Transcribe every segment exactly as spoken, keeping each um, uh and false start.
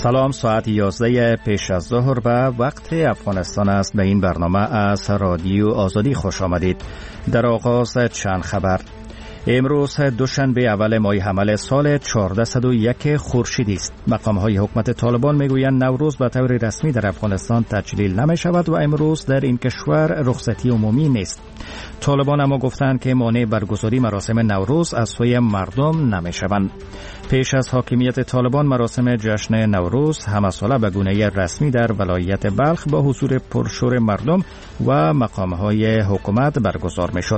سلام، ساعت یازده پیش از ظهر به وقت افغانستان است. به این برنامه از رادیو آزادی خوش آمدید. در آغاز چند خبر. امروز دوشنبه اول ماه حمل سال چهارصد و یک خورشیدی است. مقام‌های حکومت طالبان میگویند نوروز به طور رسمی در افغانستان تجلیل نمی شود و امروز در این کشور رخصتی عمومی نیست. طالبان اما گفتند که مانع برگزاری مراسم نوروز از سوی مردم نمی شوند. پیش از حاکمیت طالبان مراسم جشن نوروز همه ساله به گونه رسمی در ولایت بلخ با حضور پرشور مردم و مقام‌های حکومت برگزار می‌شد.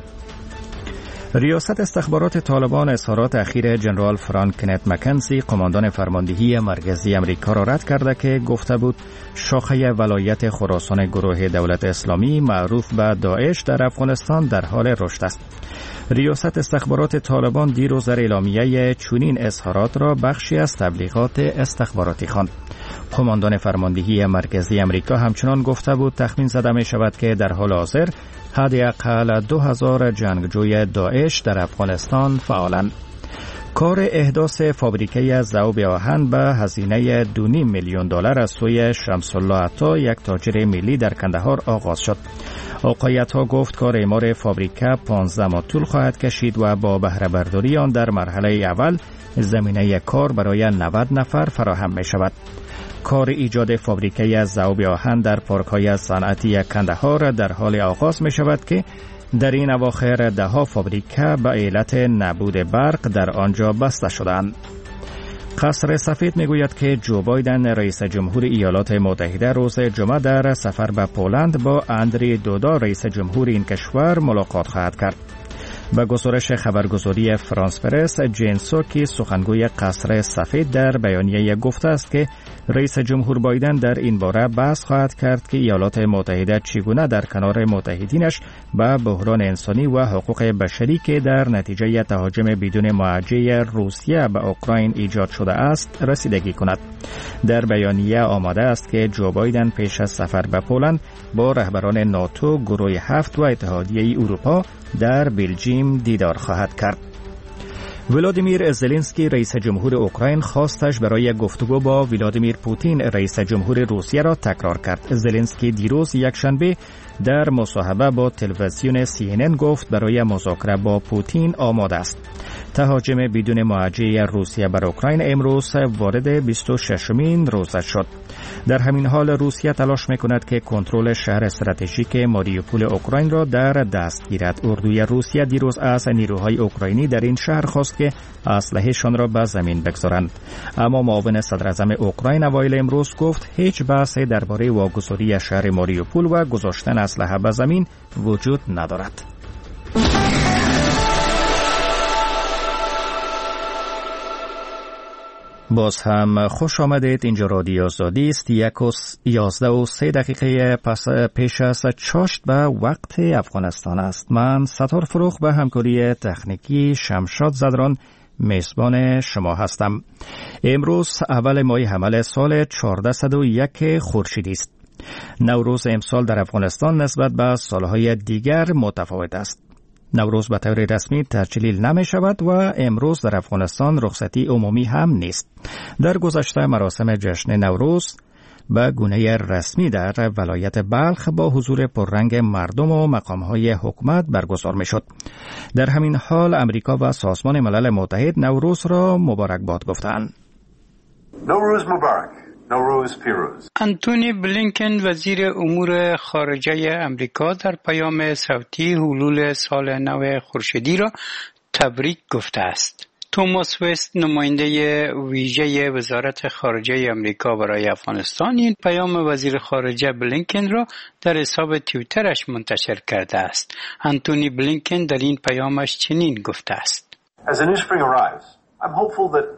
ریاست استخبارات طالبان اظهارات اخیر جنرال فرانک کنت مکنزی قماندان فرماندهی مرکزی امریکا را رد کرده که گفته بود شاخه ولایت خراسان گروه دولت اسلامی معروف به داعش در افغانستان در حال رشد است. ریاست استخبارات طالبان دیروز در اعلامیه چنین اظهارات را بخشی از تبلیغات استخباراتی خواند. قماندان فرماندهی مرکزی امریکا همچنان گفته بود تخمین زده می شود که در حال حاضر حداقل دو هزار جنگجوی داعش در افغانستان فعالند. کار احداث فابریکه ذوب آهن به هزینه دو و نیم میلیون دلار از سوی شمس الله عطا، یک تاجر ملی در کندهار آغاز شد. آقای عطا گفت کار اعمار فابریکه پانزده ماه طول خواهد کشید و با بهره برداری آن در مرحله اول زمینه کار برای نود نفر فراهم می شود. کار ایجاد فابریکه ذوب آهن در پارک‌های صنعتی کندهار در حال آغاز می شود که در این اواخر ده ها فابریکه به علت نبود برق در آنجا بسته شدند. قصر سفید میگوید که جو بایدن رئیس جمهور ایالات متحده روز جمعه در سفر به پولند با اندری دودا رئیس جمهور این کشور ملاقات خواهد کرد. به گزارش خبرگزاری فرانس پرس، جین سوکی سخنگوی قصر سفید در بیانیه گفته است که رئیس جمهور بایدن در این باره بحث خواهد کرد که ایالات متحده چگونه در کنار متحدینش به بحران انسانی و حقوق بشری که در نتیجه تهاجم بدون موجه روسیه به اوکراین ایجاد شده است رسیدگی کند. در بیانیه آمده است که جو بایدن پیش از سفر به پولند با رهبران ناتو، گروه هفت و اتحادیه اروپا در بلژیم دیدار خواهد کرد. ولادیمیر زلنسکی رئیس جمهور اوکراین خواستش برای گفتگو با ولادیمیر پوتین رئیس جمهور روسیه را تکرار کرد. زلنسکی دیروز یکشنبه در مصاحبه با تلویزیون سی ان ان گفت برای مذاکره با پوتین آماده است. تهاجم بدون موجه روسیه بر اوکراین امروز وارد بیست و ششمین روز شد. در همین حال روسیه تلاش میکند که کنترل شهر استراتژیک ماریوپول اوکراین را در دست گیرد. اردوی روسیه دیروز از نیروهای اوکراینی در این شهر خواست که اسلحه‌شان را به زمین بگذارند، اما معاون صدر اعظم اوکراین اوایل امروز گفت هیچ بحثی درباره واگذاری شهر ماریوپول و گذاشتن اسلحه به زمین وجود ندارد. باز هم خوش آمدید. اینجا رادیو آزادی است. یک و یازده و سه دقیقه پس پیش از چاشت به وقت افغانستان است. من ستار فروخ به همکاری تکنیکی شمشاد زدران میزبان شما هستم. امروز اول ماه حمل سال چهارصد و یک خورشیدی است. نوروز امسال در افغانستان نسبت به سالهای دیگر متفاوت است. نوروز به طور رسمی تجلیل نمی شود و امروز در افغانستان رخصتی عمومی هم نیست. در گذشته مراسم جشن نوروز به گونه رسمی در ولایت بلخ با حضور پررنگ مردم و مقام‌های حکومت برگزار می‌شد. در همین حال امریکا و سازمان ملل متحد نوروز را مبارکباد گفتند. نوروز مبارک. نوروز پیروز. انتونی بلینکن وزیر امور خارجه امریکا در پیام صوتی حلول سال نو خورشیدی را تبریک گفته است. توماس وست نماینده ویژه وزارت خارجه امریکا برای افغانستان این پیام وزیر خارجه بلینکن را در حساب توییترش منتشر کرده است. انتونی بلینکن در این پیامش چنین گفته است: As the new spring arrives, I'm hopeful that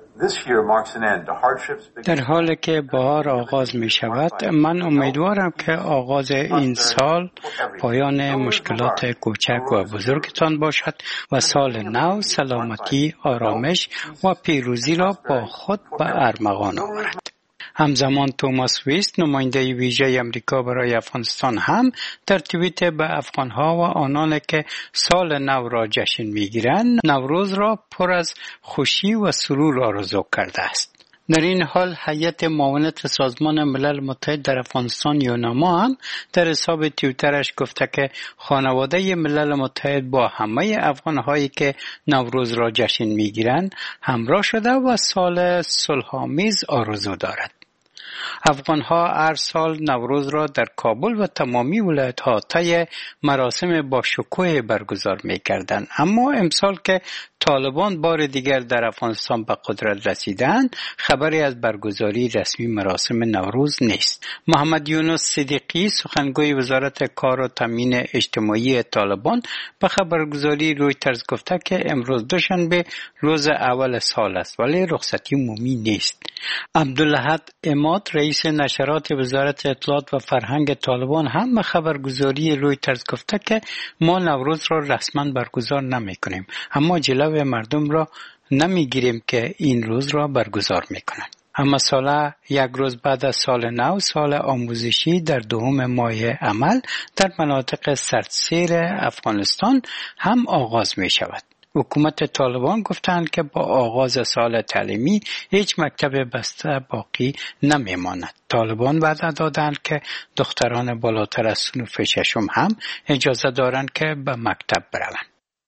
در حالی که بهار آغاز می شود، من امیدوارم که آغاز این سال پایان مشکلات کوچک و بزرگتان باشد و سال نو سلامتی، آرامش و پیروزی را با خود به ارمغان آورد. همزمان توماس ویست نماینده ویژه امریکا برای افغانستان هم در توییت به افغانها و آنان که سال نو را جشن میگیرند نوروز را پر از خوشی و سرور آرزو کرده است. در این حال هیئت معاونت سازمان ملل متحد در افغانستان یوناما هم در حساب توییترش گفته که خانواده ملل متحد با همه افغان‌هایی که نوروز را جشن می‌گیرند همراه شده و سال صلح‌آمیز آرزو دارد. افغان‌ها هر سال نوروز را در کابل و تمامی ولایت‌ها طی مراسم با شکوه برگزار می‌کردند، اما امسال که طالبان بار دیگر در افغانستان به قدرت رسیدند خبری از برگزاری رسمی مراسم نوروز نیست. محمد یونس صدیقی سخنگوی وزارت کار و تامین اجتماعی طالبان به خبرگزاری رویترز گفته که امروز دوشنبه روز اول سال است ولی رخصتی عمومی نیست. عبدالاحد عماد رئیس نشرات وزارت اطلاعات و فرهنگ طالبان هم به خبرگزاری رویترز گفته که ما نوروز را رسما برگزار نمی‌کنیم، اما جلو مردم را نمیگیریم که این روز را برگزار میکنند. اما ساله یک روز بعد از سال نو، سال آموزشی در دوم ماه عمل در مناطق سردسیر افغانستان هم آغاز می شود. حکومت طالبان گفتند که با آغاز سال تعلیمی هیچ مکتب بسته باقی نمیماند. طالبان وعده دادند که دختران بالاتر از صنف ششم هم اجازه دارند که به مکتب بروند.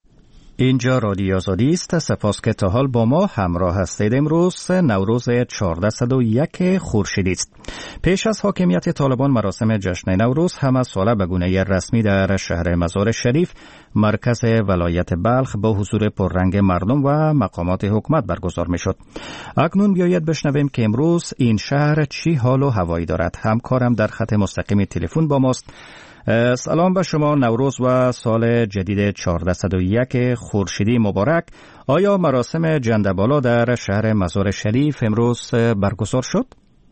اینجا رادیو آزادی است. سپاس که تا حال با ما همراه هستید. امروز نوروز چهارصد و یک خورشیدی است. پیش از حاکمیت طالبان مراسم جشن نوروز همه ساله به گونه رسمی در شهر مزار شریف مرکز ولایت بلخ با حضور پررنگ مردم و مقامات حکومت برگزار می شد. اکنون بیایید بشنویم که امروز این شهر چی حال و هوایی دارد. همکارم در خط مستقیم تلفن با ماست. سلام به شما. نوروز و سال جدید چهارصد و یک خورشیدی مبارک. آیا مراسم جنده‌بالا در شهر مزار شریف امروز برگزار شد؟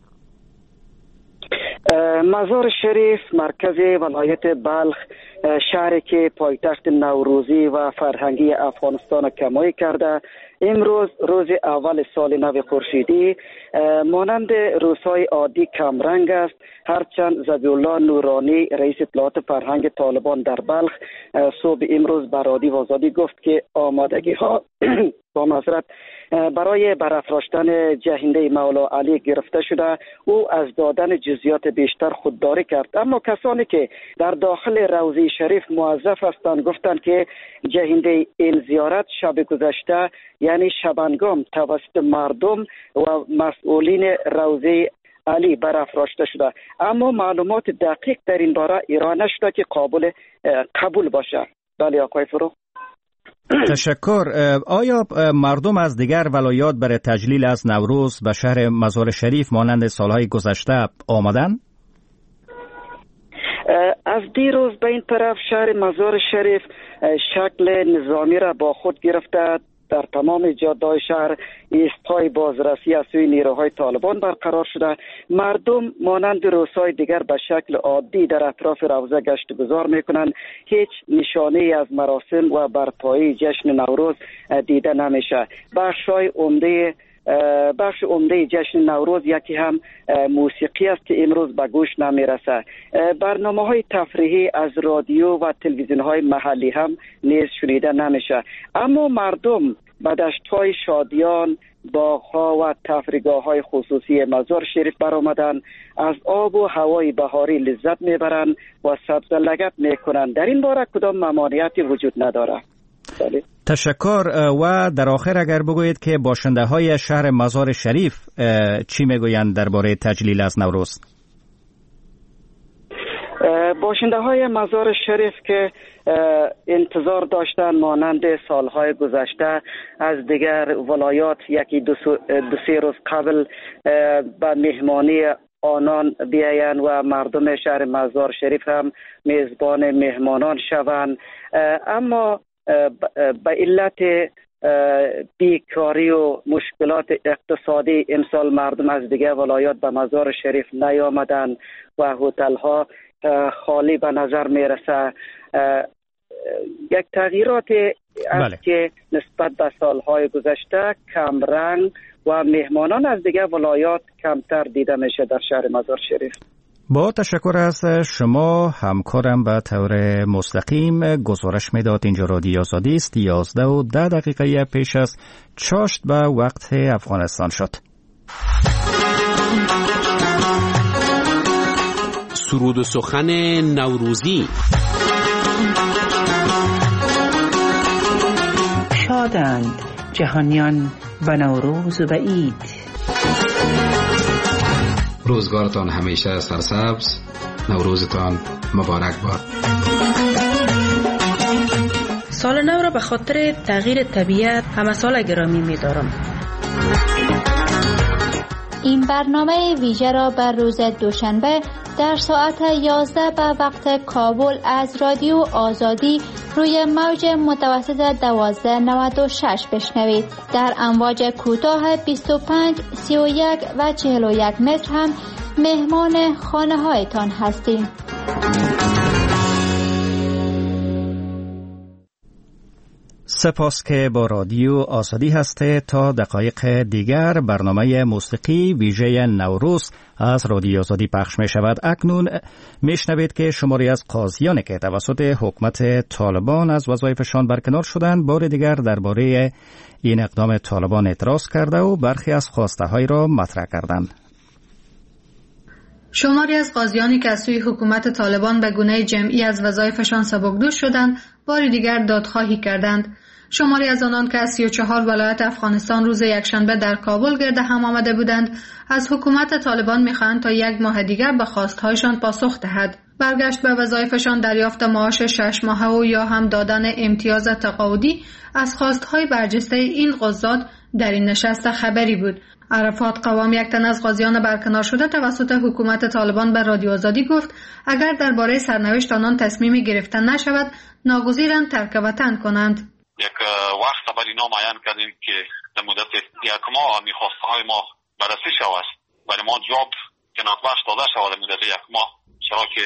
مزار شریف مرکز ولایت بلخ، شهری که پایتخت نوروزی و فرهنگی افغانستان کمایی کرده، امروز روز اول سال نو خورشیدی مانند روزهای عادی کمرنگ است. هرچند ذبیحالله نورانی رئیس اطلاعات فرهنگ طالبان در بلخ صبح امروز به رادیو آزادی گفت که آمادگی ها با معذرت برای برافراشتن جهنده مولا علی گرفته شده. او از دادن جزئیات بیشتر خودداری کرد، اما کسانی که در داخل روضه شریف موظف هستند گفتند که جهنده این زیارت شب گذشته یعنی شبانگام توسط مردم و مسئولین روضه علی برافراشته شده، اما معلومات دقیق در این باره ایران نشده که قابل قبول باشه. بله آقای فروغ. تشکر. آیا مردم از دیگر ولایات برای تجلیل از نوروز به شهر مزار شریف مانند سالهای گذشته آمدند؟ از دیروز به این طرف شهر مزار شریف شکل نظامی را با خود گرفته. در تمام جاده‌های شهر ایستگاه بازرسی از سوی نیروهای طالبان برقرار شده. مردم مانند روزهای دیگر به شکل عادی در اطراف روضه گشت گذار میکنند. هیچ نشانه از مراسم و برپایی جشن نوروز دیده نمیشه. بخش‌های عمده بخش عمده جشن نوروز یکی هم موسیقی است که امروز به گوش نمیرسه. برنامه‌های تفریحی از رادیو و تلویزیون‌های محلی هم نیز شنیده نمیشه. اما مردم به دشت‌های شادیان، باغ‌ها و تفریحگاه‌های خصوصی مزار شریف برآمدن، از آب و هوای بهاری لذت میبرند و سبز لگد میکنند. در این باره کدام ممانعتی وجود نداره. بله. تشکر. و در آخر اگر بگویید که باشنده های شهر مزار شریف چی میگویند درباره تجلیل از نوروز؟ باشنده های مزار شریف که انتظار داشتن مانند سالهای گذشته از دیگر ولایات یکی دو, دو سه روز قبل به مهمانی آنان بیاین و مردم شهر مزار شریف هم میزبان مهمانان شوند، اما به علت بیکاری و مشکلات اقتصادی امسال مردم از دیگر ولایات به مزار شریف نیامدند و هتل ها خالی به نظر میرسه. یک تغییرات است بله. که نسبت به سالهای گذشته کمرنگ و مهمانان از دیگر ولایات کمتر دیده میشه در شهر مزار شریف. با تشکر از شما. همکارم به طور مستقیم گزارش میداد. اینجا رادیو آزادی است. یازده و ده دقیقه پیش از چاشت به وقت افغانستان شد. سرود و سخن نوروزی. شادند جهانیان و نوروز و به عید. روزگارتان همیشه سرسبز، نوروزتان مبارک باد. سال نو را به خاطر تغییر طبیعت همه سال گرامی می دارم. این برنامه ویژه را بر روز دوشنبه در ساعت یازده به وقت کابل از رادیو آزادی روی موج متوسط دوازده نود و شش بشنوید. در امواج کوتاه بیست و پنج، سی و یک و چهل و یک متر هم مهمان خانه هایتان هستیم. سپاس که با رادیو آزادی هسته. تا دقایق دیگر برنامه موسیقی ویژه نوروز از رادیو آزادی پخش می شود. اکنون می شنوید که شماری از قاضیانی که توسط حکومت طالبان از وظایفشان برکنار شدند بار دیگر درباره این اقدام طالبان اعتراض کرده و برخی از خواسته های را مطرح کردند. شماری از قاضیانی که از سوی حکومت طالبان به گونه جمعی از وظایفشان سبکدوش شدند بار دیگر دادخواهی کردند. شماری از آنان که از سی و چهار ولایت افغانستان روز یکشنبه در کابل گرد هم آمده بودند از حکومت طالبان می‌خواهند تا یک ماه دیگر به خواست‌هایشان پاسخ دهد. برگشت به وظایفشان، دریافت معاش شش ماهه و یا هم دادن امتیاز تقاعدی از خواست‌های برجسته این قضات در این نشست خبری بود. عرفات قوام، یک تن از قاضیان برکنار شده توسط حکومت طالبان به رادیو آزادی گفت اگر درباره سرنوشت آنان تصمیمی گرفته نشود ناگزیرند ترک وطن کنند. یک وقت برای اینا معین کردیم که در مدت یک ماه میخواسته های ما بررسی شود، برای ما جواب کنات بخش داده شود در مدت یک ماه، چرا که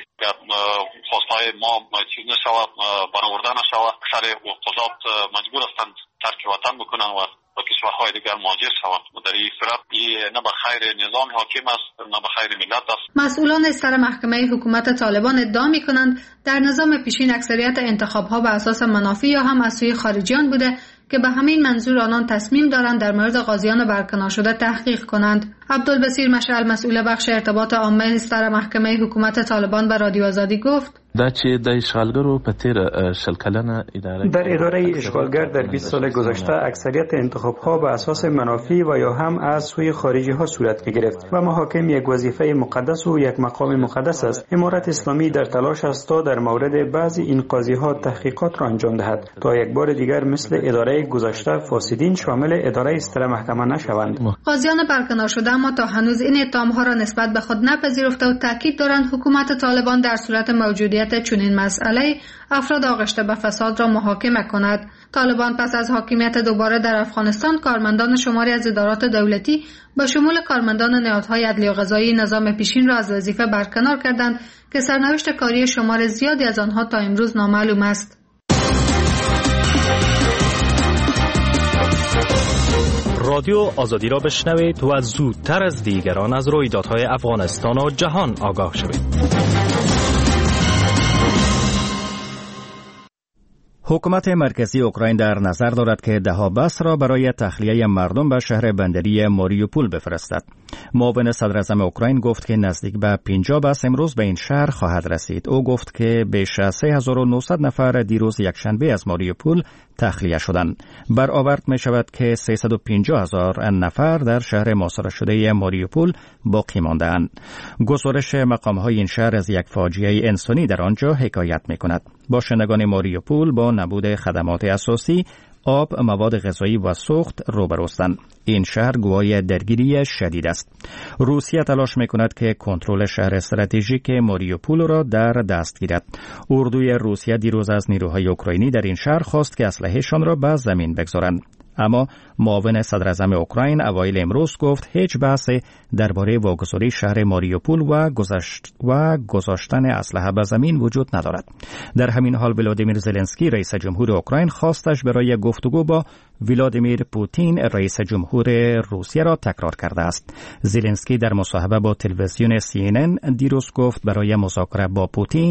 خواسته های ما چیز نشود، برآورده نشود. اکثر قضات مجبور هستند ترک وطن بکنن و با کشورهای دیگر مهاجر شوند. در این صورت نه به خیر نظام حاکم است نه به خیر ملت است. مسئولان سر محکمه حکومت طالبان ادعا می‌کنند در نظام پیشین اکثریت انتخاب‌ها بر اساس منافی یا هم از سوی خارجیان بوده که به همین منظور آنان تصمیم دارند در مورد قاضیان برکنار شده تحقیق کنند. عبدالبصیر مشعل، مسئول بخش ارتباط عامه سر محکمه حکومت طالبان به رادیو آزادی گفت دا چې د اشغالګرو په تیر شل کلنه اداره در اداره اشغالگر در بیست سال گذشته اکثریت انتخاب‌ها به اساس منافی و یا هم از سوی خارجی‌ها صورت می‌گرفت و محاکم یک وظیفه مقدس و یک مقام مقدس است. امارت اسلامی در تلاش است تا در مورد بعضی این قاضی‌ها تحقیقات را انجام دهد تا یک بار دیگر مثل اداره گذشته فاسدین شامل اداره سر محکمه نشوند. قاضیان برکنار شده اما تا هنوز این اتهام‌ها را نسبت به خود نپذیرفته و تاکید دارند حکومت طالبان در صورت موجودیت چنین مسئله افراد آغشته به فساد را محاکمه کند. طالبان پس از حاکمیت دوباره در افغانستان کارمندان شماری از ادارات دولتی با شمول کارمندان نهادهای عدلی و قضایی نظام پیشین را از وظیفه برکنار کردند که سرنوشت کاری شمار زیادی از آنها تا امروز نامعلوم است. رادیو آزادی را بشنوید و زودتر از دیگران از رویدادهای افغانستان و جهان آگاه شوید. حکومت مرکزی اوکراین در نظر دارد که دهها بس را برای تخلیه مردم به شهر بندری ماریوپول بفرستد. معاون صدر اعظم اوکراین گفت که نزدیک به پنجاه بس امروز به این شهر خواهد رسید. او گفت که بیش از سه هزار و نهصد نفر دیروز یکشنبه از ماریوپول تخلیه شدند. برآورد می شود که سیصد و پنجاه هزار نفر در شهر محاصره شده ماریوپول باقی مانده‌اند. گزارش مقام‌های این شهر از یک فاجعه انسانی در آنجا حکایت می کند. باشندگان ماریوپول با نبود خدمات اساسی، آب، مواد غذایی و سوخت روبروستند. این شهر گواهی درگیری شدید است. روسیه تلاش می‌کند که کنترل شهر استراتژیک ماریوپول را در دست گیرد. اردوی روسیه دیروز از نیروهای اوکراینی در این شهر خواست که اسلحه‌شان را به زمین بگذارند. اما معاون صدر اعظم اوکراین اوایل امروز گفت هیچ بحثی درباره واگذاری شهر ماریوپول و گذاشت و گذاشتن اسلحه به زمین وجود ندارد. در همین حال ولادیمیر زلنسکی رئیس جمهور اوکراین خواستش برای گفتگو با ولادیمیر پوتین رئیس جمهور روسیه را تکرار کرده است. زلنسکی در مصاحبه با تلویزیون سی ان ان دیروز گفت برای مذاکره با پوتین